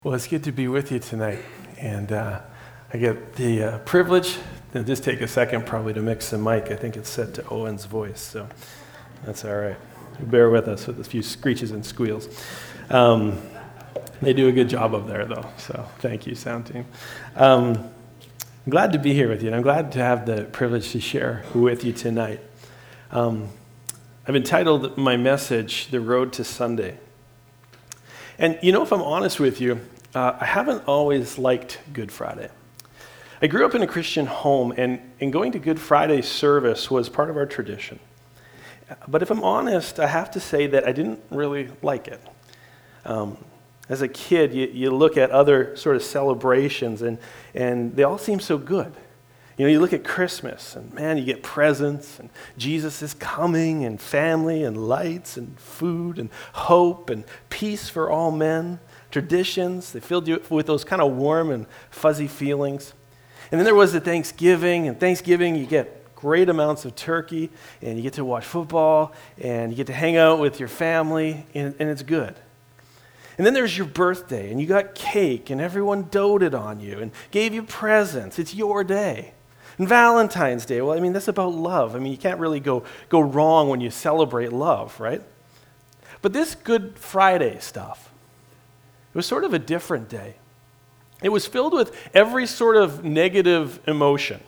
Well, it's good to be with you tonight, and I get the privilege. It'll just take a second probably to mix the mic. I think it's set to Owen's voice, so that's all right. Bear with us with a few screeches and squeals. They do a good job up there, though, so thank you, sound team. I'm glad to be here with you, and I'm glad to have the privilege to share with you tonight. I've entitled my message, The Road to Sunday. And if I'm honest with you, I haven't always liked Good Friday. I grew up in a Christian home, and going to Good Friday service was part of our tradition. But if I'm honest, I have to say that I didn't really like it. As a kid, you look at other sort of celebrations, and they all seem so good. You look at Christmas, and man, you get presents, and Jesus is coming, and family, and lights, and food, and hope, and peace for all men. Traditions, they filled you with those kind of warm and fuzzy feelings. And then there was the Thanksgiving, and Thanksgiving you get great amounts of turkey, and you get to watch football, and you get to hang out with your family, and it's good. And then there's your birthday, and you got cake, and everyone doted on you, and gave you presents. It's your day. And Valentine's Day, well, that's about love. You can't really go wrong when you celebrate love, right? But this Good Friday stuff, it was sort of a different day. It was filled with every sort of negative emotion.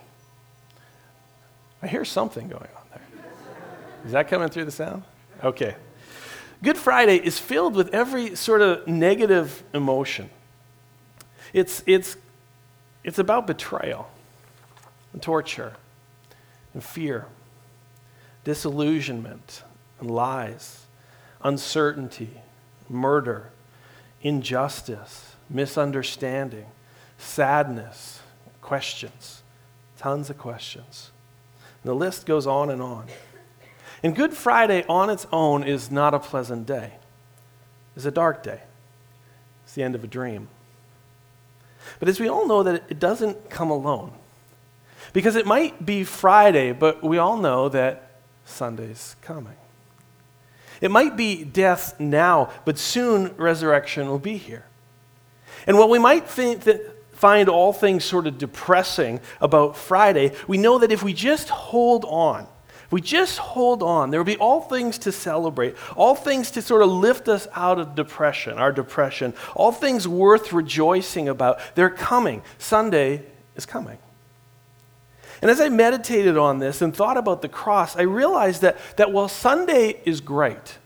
I hear something going on there. Is that coming through the sound? Okay. Good Friday is filled with every sort of negative emotion. It's about betrayal, and torture, and fear, disillusionment, and lies, uncertainty, murder, injustice, misunderstanding, sadness, questions, tons of questions. And the list goes on and on. And Good Friday on its own is not a pleasant day. It's a dark day. It's the end of a dream. But as we all know that it doesn't come alone. Because it might be Friday, but we all know that Sunday's coming. It might be death now, but soon resurrection will be here. And while we might find all things sort of depressing about Friday, we know that if we just hold on, there will be all things to celebrate, all things to sort of lift us out of our depression, all things worth rejoicing about. They're coming. Sunday is coming. And as I meditated on this and thought about the cross, I realized that while Sunday is great,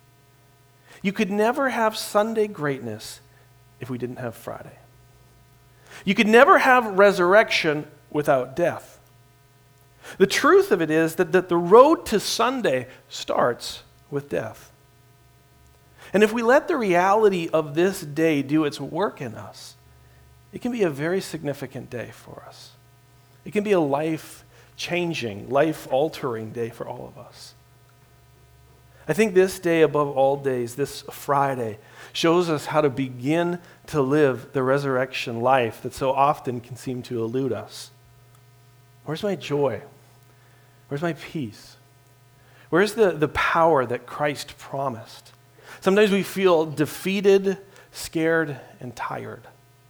you could never have Sunday greatness if we didn't have Friday. You could never have resurrection without death. The truth of it is that the road to Sunday starts with death. And if we let the reality of this day do its work in us, it can be a very significant day for us. It can be a life-changing, life-altering day for all of us. I think this day above all days, this Friday, shows us how to begin to live the resurrection life that so often can seem to elude us. Where's my joy? Where's my peace? Where's the power that Christ promised? Sometimes we feel defeated, scared, and tired.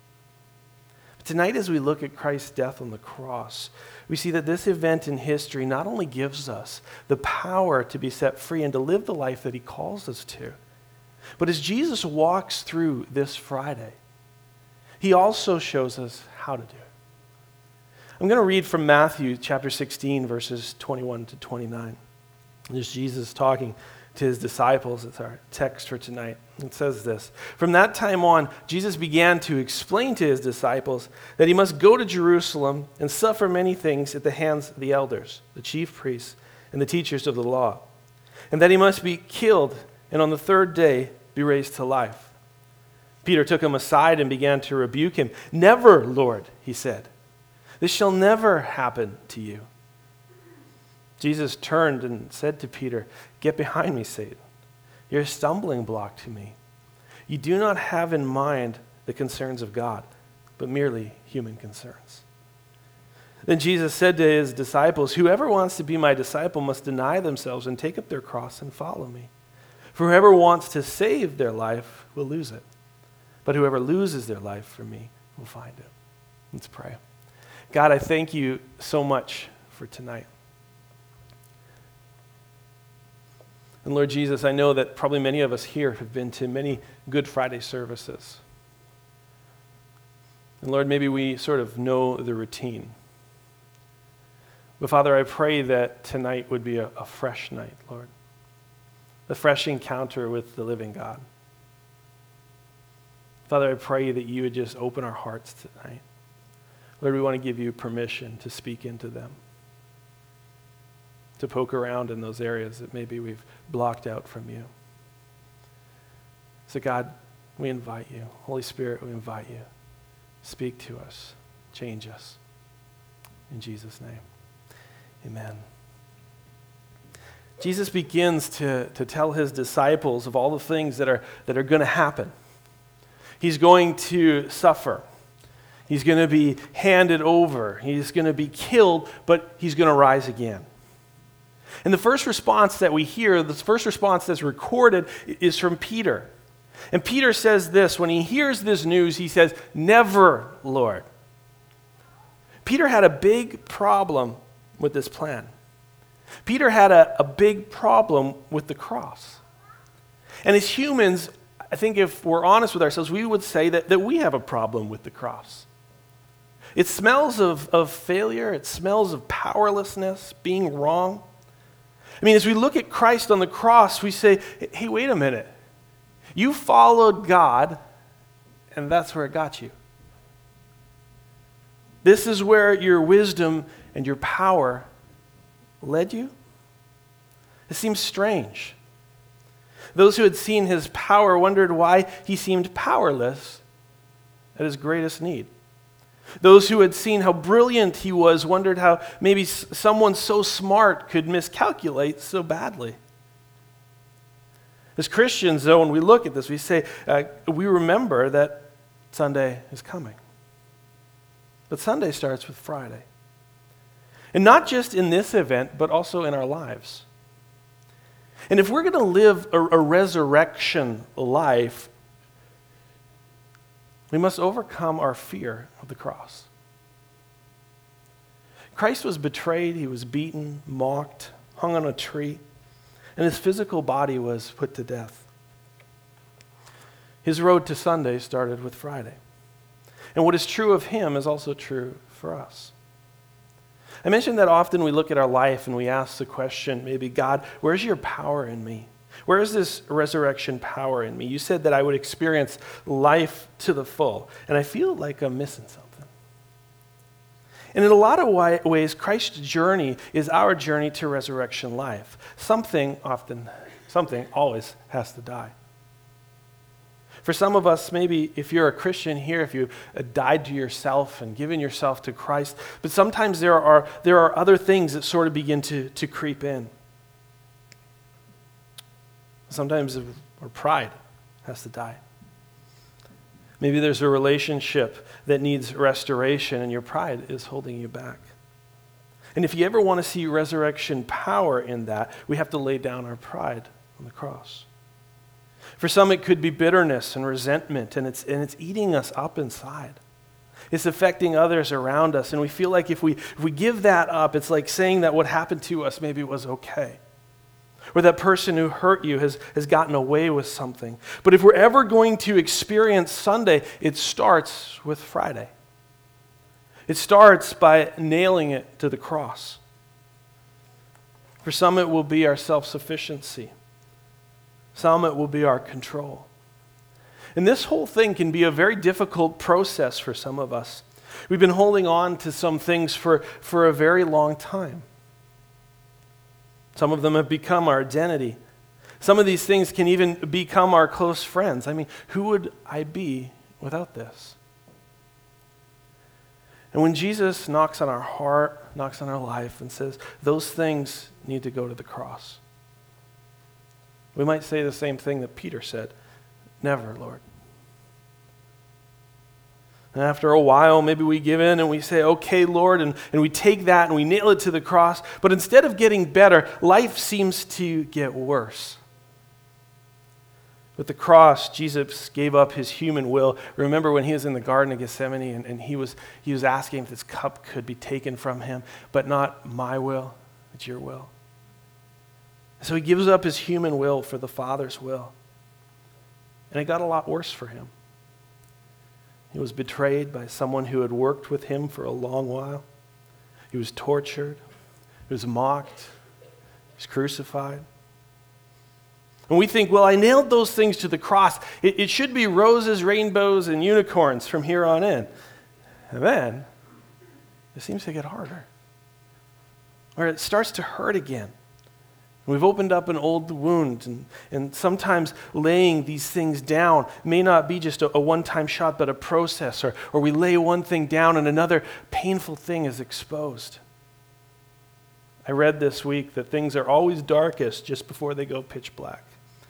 Tonight, as we look at Christ's death on the cross, we see that this event in history not only gives us the power to be set free and to live the life that he calls us to, but as Jesus walks through this Friday, he also shows us how to do it. I'm going to read from Matthew chapter 16, verses 21 to 29. There's Jesus talking to his disciples. It's our text for tonight. It says this: "From that time on, Jesus began to explain to his disciples that he must go to Jerusalem and suffer many things at the hands of the elders, the chief priests, and the teachers of the law, and that he must be killed and on the third day be raised to life." Peter took him aside and began to rebuke him. "Never, Lord," he said. "This shall never happen to you." Jesus turned and said to Peter, "Get behind me, Satan. You're a stumbling block to me. You do not have in mind the concerns of God, but merely human concerns." Then Jesus said to his disciples, "Whoever wants to be my disciple must deny themselves and take up their cross and follow me. For whoever wants to save their life will lose it. but whoever loses their life for me will find it. Let's pray. God, I thank you so much for tonight. And Lord Jesus, I know that probably many of us here have been to many Good Friday services. And Lord, maybe we sort of know the routine. But Father, I pray that tonight would be a fresh night, Lord. A fresh encounter with the living God. Father, I pray that you would just open our hearts tonight. Lord, we want to give you permission to speak into them, to poke around in those areas that maybe we've blocked out from you. So God, we invite you. Holy Spirit, we invite you. Speak to us. Change us. In Jesus' name, amen. Jesus begins to tell his disciples of all the things that are going to happen. He's going to suffer. He's going to be handed over. He's going to be killed, but he's going to rise again. And the first response that we hear, the first response that's recorded, is from Peter. And Peter says this, when he hears this news, he says, "Never, Lord." Peter had a big problem with this plan. Peter had a big problem with the cross. And as humans, I think if we're honest with ourselves, we would say that we have a problem with the cross. It smells of failure. It smells of powerlessness, being wrong. I mean, as we look at Christ on the cross, we say, hey, wait a minute. You followed God, and that's where it got you. This is where your wisdom and your power led you? It seems strange. Those who had seen his power wondered why he seemed powerless at his greatest need. Those who had seen how brilliant he was wondered how maybe someone so smart could miscalculate so badly. As Christians, though, when we look at this, we say, we remember that Sunday is coming. But Sunday starts with Friday. And not just in this event, but also in our lives. And if we're going to live a resurrection life, we must overcome our fear of the cross. Christ was betrayed, he was beaten, mocked, hung on a tree, and his physical body was put to death. His road to Sunday started with Friday. And what is true of him is also true for us. I mentioned that often we look at our life and we ask the question, maybe, God, where's your power in me? Where is this resurrection power in me? You said that I would experience life to the full, and I feel like I'm missing something. And in a lot of ways, Christ's journey is our journey to resurrection life. Something always has to die. For some of us, maybe if you're a Christian here, if you died to yourself and given yourself to Christ, but sometimes there are other things that sort of begin to creep in. Sometimes our pride has to die. Maybe there's a relationship that needs restoration and your pride is holding you back. And if you ever want to see resurrection power in that, we have to lay down our pride on the cross. For some, it could be bitterness and resentment, and it's eating us up inside. It's affecting others around us, and we feel like if we give that up, it's like saying that what happened to us maybe was okay. Or that person who hurt you has gotten away with something. But if we're ever going to experience Sunday, it starts with Friday. It starts by nailing it to the cross. For some, it will be our self-sufficiency. Some, it will be our control. And this whole thing can be a very difficult process for some of us. We've been holding on to some things for a very long time. Some of them have become our identity. Some of these things can even become our close friends. I mean, who would I be without this? And when Jesus knocks on our heart, knocks on our life, and says, those things need to go to the cross, we might say the same thing that Peter said, never, Lord. And after a while, maybe we give in and we say, okay, Lord, and we take that and we nail it to the cross. But instead of getting better, life seems to get worse. With the cross, Jesus gave up his human will. Remember when he was in the Garden of Gethsemane and he was asking if this cup could be taken from him, but not my will, it's your will. So he gives up his human will for the Father's will. And it got a lot worse for him. He was betrayed by someone who had worked with him for a long while. He was tortured. He was mocked. He was crucified. And we think, well, I nailed those things to the cross. It should be roses, rainbows, and unicorns from here on in. And then it seems to get harder. Or it starts to hurt again. We've opened up an old wound, and sometimes laying these things down may not be just a one-time shot, but a process, or we lay one thing down and another painful thing is exposed. I read this week that things are always darkest just before they go pitch black.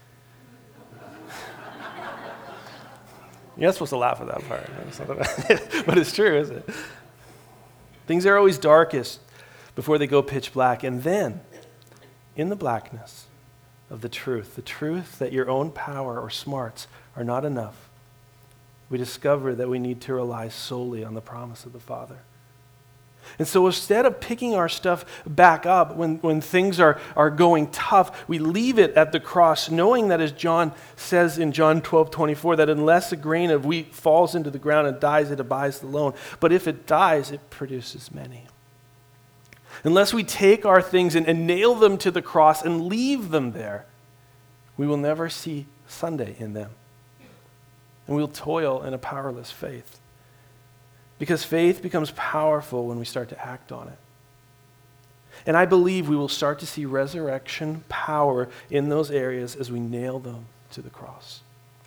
You're not supposed to laugh at that part, but it's true, isn't it? Things are always darkest before they go pitch black, and then, in the blackness of the truth that your own power or smarts are not enough, we discover that we need to rely solely on the promise of the Father. And so instead of picking our stuff back up when things are going tough, we leave it at the cross, knowing that, as John says in John 12:24, that unless a grain of wheat falls into the ground and dies, it abides alone. But if it dies, it produces many. Unless we take our things and nail them to the cross and leave them there, we will never see Sunday in them. And we'll toil in a powerless faith. Because faith becomes powerful when we start to act on it. And I believe we will start to see resurrection power in those areas as we nail them to the cross.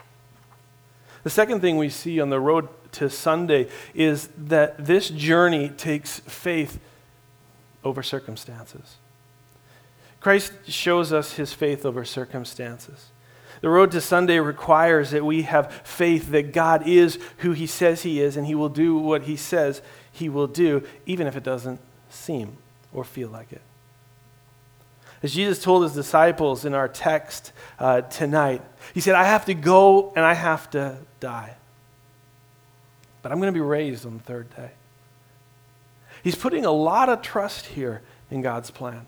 The second thing we see on the road to Sunday is that this journey takes faith over circumstances. Christ shows us his faith over circumstances. The road to Sunday requires that we have faith that God is who he says he is, and he will do what he says he will do, even if it doesn't seem or feel like it. As Jesus told his disciples in our text tonight, he said, I have to go and I have to die. But I'm going to be raised on the third day. He's putting a lot of trust here in God's plan.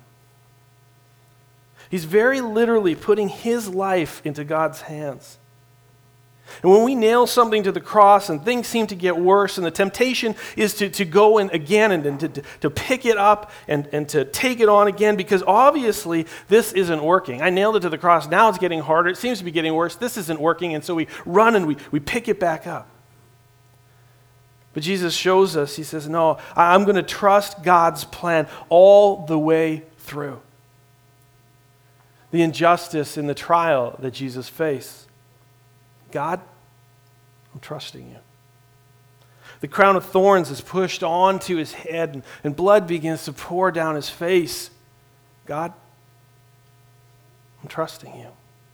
He's very literally putting his life into God's hands. And when we nail something to the cross and things seem to get worse, and the temptation is to go in again and to pick it up and to take it on again, because obviously this isn't working. I nailed it to the cross. Now it's getting harder. It seems to be getting worse. This isn't working. And so we run and we pick it back up. But Jesus shows us, he says, no, I'm going to trust God's plan all the way through. The injustice in the trial that Jesus faced. God, I'm trusting you. The crown of thorns is pushed onto his head and blood begins to pour down his face. God, I'm trusting you.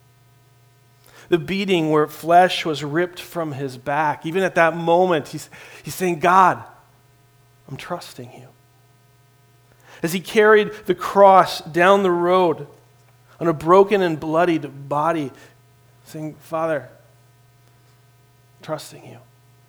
The beating where flesh was ripped from his back. Even at that moment, he's saying, God, I'm trusting you. As he carried the cross down the road on a broken and bloodied body, saying, Father, I'm trusting you.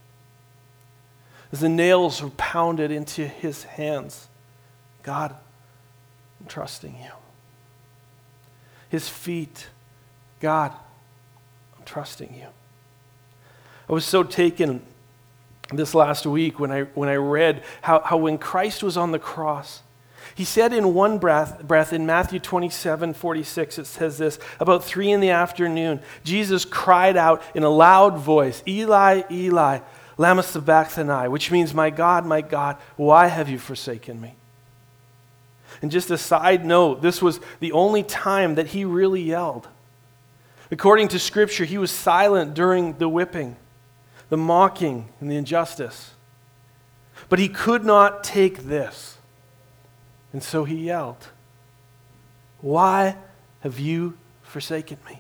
As the nails were pounded into his hands, God, I'm trusting you. His feet, God, I'm trusting you. I was so taken this last week when I read how when Christ was on the cross, he said in one breath in Matthew 27:46, it says this, about 3 p.m, Jesus cried out in a loud voice, Eli, Eli, lama sabachthani, which means, my God, why have you forsaken me? And just a side note, this was the only time that he really yelled. According to Scripture, he was silent during the whipping, the mocking, and the injustice. But he could not take this. And so he yelled, why have you forsaken me?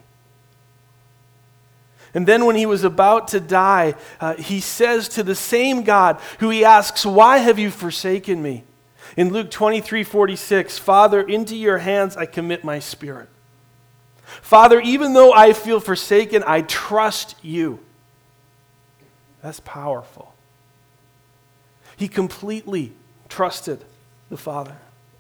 And then when he was about to die, he says to the same God who he asks, why have you forsaken me? In Luke 23:46, Father, into your hands I commit my spirit. Father, even though I feel forsaken, I trust you. That's powerful. He completely trusted the Father.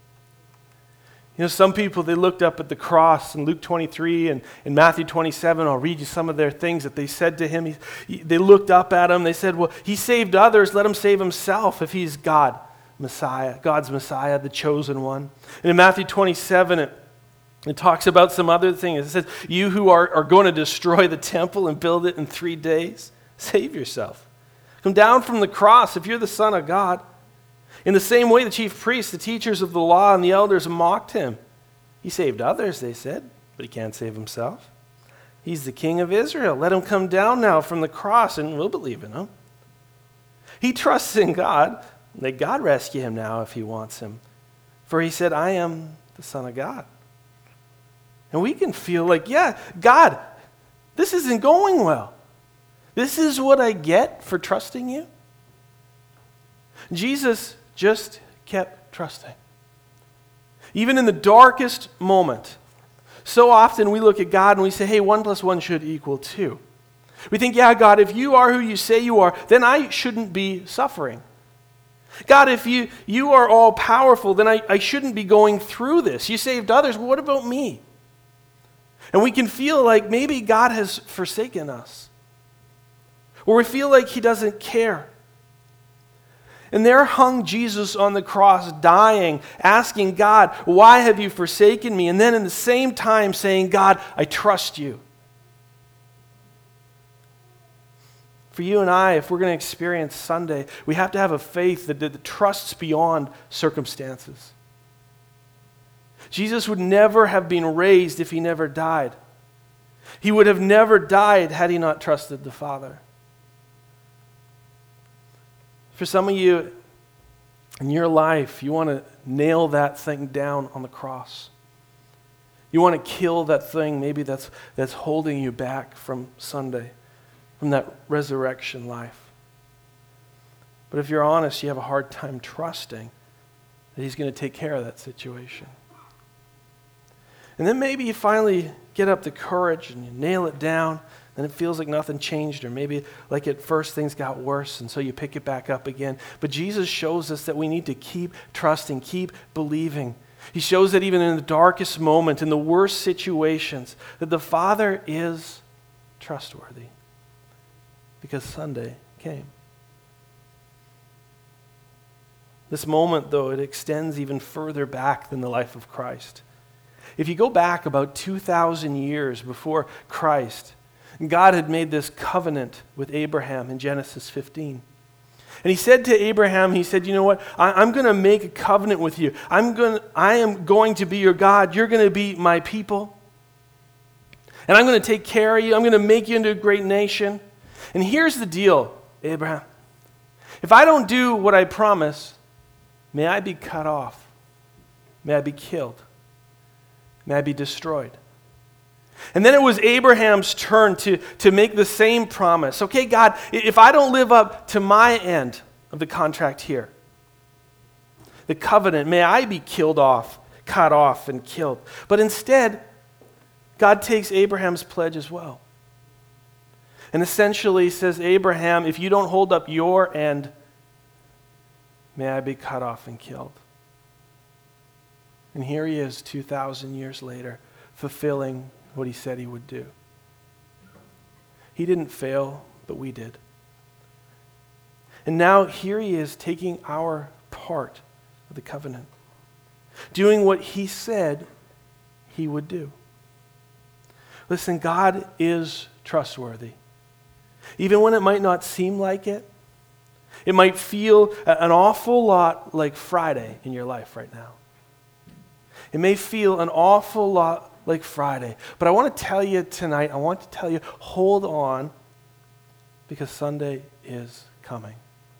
Some people, they looked up at the cross in Luke 23 and in Matthew 27. I'll read you some of their things that they said to him. They looked up at him. They said, well, he saved others. Let him save himself if he's God, Messiah, God's Messiah, the chosen one. And in Matthew 27, it talks about some other things. It says, you who are going to destroy the temple and build it in 3 days, save yourself. Come down from the cross if you're the Son of God. In the same way, the chief priests, the teachers of the law, and the elders mocked him. He saved others, they said, but he can't save himself. He's the King of Israel. Let him come down now from the cross, and we'll believe in him. He trusts in God. Let God rescue him now if he wants him. For he said, I am the Son of God. And we can feel like, yeah, God, this isn't going well. This is what I get for trusting you. Jesus just kept trusting. Even in the darkest moment. So often we look at God and we say, hey, 1 + 1 should equal 2. We think, yeah, God, if you are who you say you are, then I shouldn't be suffering. God, if you are all powerful, then I shouldn't be going through this. You saved others, well, what about me? And we can feel like maybe God has forsaken us. Or we feel like he doesn't care. And there hung Jesus on the cross, dying, asking God, why have you forsaken me? And then in the same time saying, God, I trust you. For you and I, if we're going to experience Sunday, we have to have a faith that trusts beyond circumstances. Jesus would never have been raised if he never died. He would have never died had he not trusted the Father. For some of you, in your life, you want to nail that thing down on the cross. You want to kill that thing maybe that's holding you back from Sunday, from that resurrection life. But if you're honest, you have a hard time trusting that he's going to take care of that situation. And then maybe you finally get up the courage and you nail it down, and it feels like nothing changed, or maybe like at first things got worse, and so you pick it back up again. But Jesus shows us that we need to keep trusting, keep believing. He shows that even in the darkest moment, in the worst situations, that the Father is trustworthy. Because Sunday came. This moment, though, it extends even further back than the life of Christ. If you go back about 2,000 years before Christ, God had made this covenant with Abraham in Genesis 15. And he said to Abraham, he said, you know what, I'm going to make a covenant with you. I am going to be your God. You're going to be my people. And I'm going to take care of you. I'm going to make you into a great nation. And here's the deal, Abraham. If I don't do what I promise, may I be cut off. May I be killed. May I be destroyed. And then it was Abraham's turn to make the same promise. Okay, God, if I don't live up to my end of the contract here, the covenant, may I be killed off, cut off, and killed. But instead, God takes Abraham's pledge as well. And essentially says, Abraham, if you don't hold up your end, may I be cut off and killed. And here he is 2,000 years later, fulfilling what he said he would do. He didn't fail, but we did. And now here he is taking our part of the covenant, doing what he said he would do. Listen, God is trustworthy. Even when it might not seem like it, it might feel an awful lot like Friday in your life right now. It may feel an awful lot like Friday. But I want to tell you tonight, hold on, because Sunday is coming.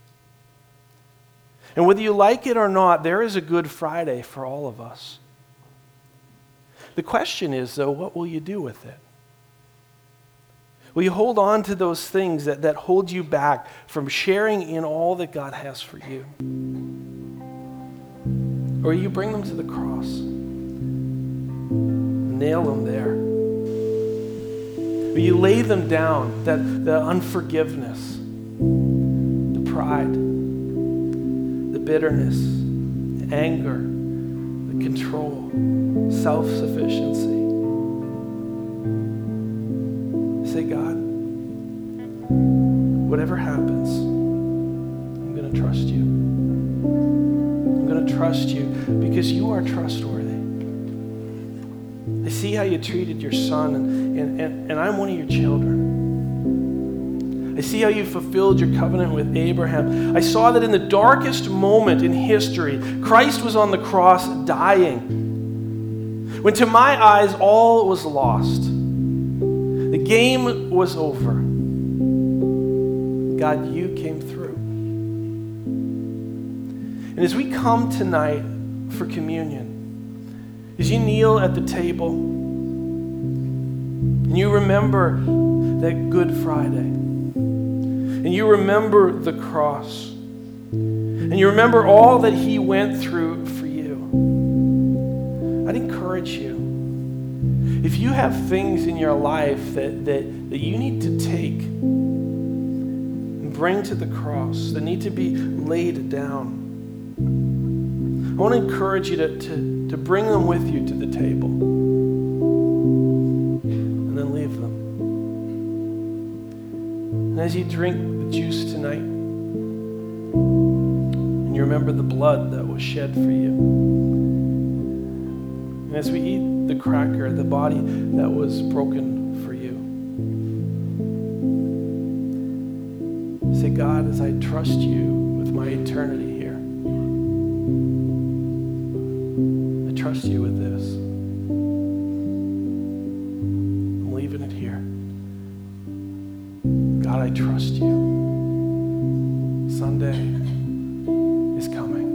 And whether you like it or not, there is a Good Friday for all of us. The question is, though, what will you do with it? Will you hold on to those things that hold you back from sharing in all that God has for you? Or will you bring them to the cross? Nail them there. Will you lay them down, that the unforgiveness, the pride, the bitterness, the anger, the control, self-sufficiency. Say, God, whatever happens, I'm going to trust you. I'm going to trust you because you are trustworthy. I see how you treated your son, and I'm one of your children. I see how you fulfilled your covenant with Abraham. I saw that in the darkest moment in history, Christ was on the cross dying. When to my eyes all was lost. The game was over. God, you came through. And as we come tonight for communion, as you kneel at the table and you remember that Good Friday, and you remember the cross, and you remember all that he went through for you, I'd encourage you, if you have things in your life that you need to take and bring to the cross, that need to be laid down, I want to encourage you to bring them with you to the table and then leave them. And as you drink the juice tonight and you remember the blood that was shed for you, and as we eat the cracker, the body that was broken for you, say, God, as I trust you with my eternity here, trust you with this. I'm leaving it here. God, I trust you. Sunday is coming.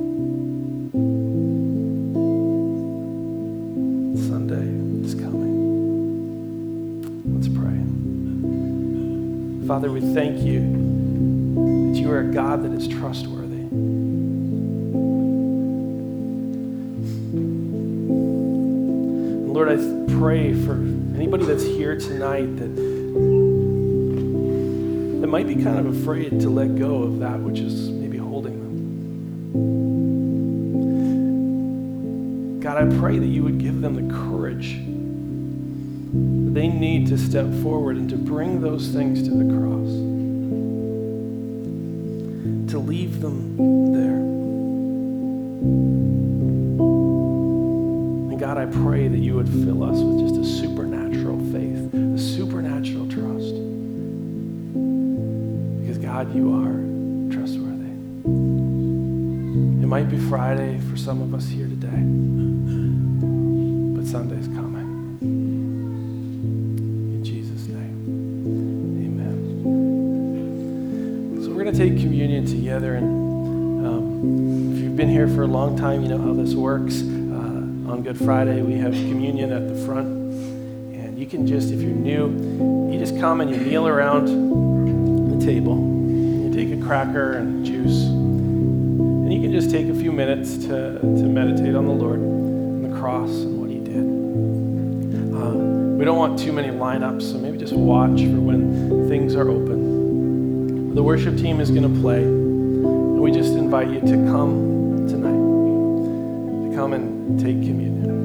Sunday is coming. Let's pray. Father, we thank you that you are a God that is trustworthy. Lord, I pray for anybody that's here tonight that might be kind of afraid to let go of that which is maybe holding them. God, I pray that you would give them the courage that they need to step forward and to bring those things to the cross, to leave them there. God, I pray that you would fill us with just a supernatural faith, a supernatural trust. Because God, you are trustworthy. It might be Friday for some of us here today, but Sunday's coming. In Jesus' name, amen. So we're going to take communion together, and if you've been here for a long time, you know how this works. On Good Friday, we have communion at the front. And you can just, if you're new, you just come and you kneel around the table. You take a cracker and juice. And you can just take a few minutes to meditate on the Lord and the cross and what he did. We don't want too many lineups, so maybe just watch for when things are open. The worship team is going to play. And we just invite you to come tonight, to come and take communion.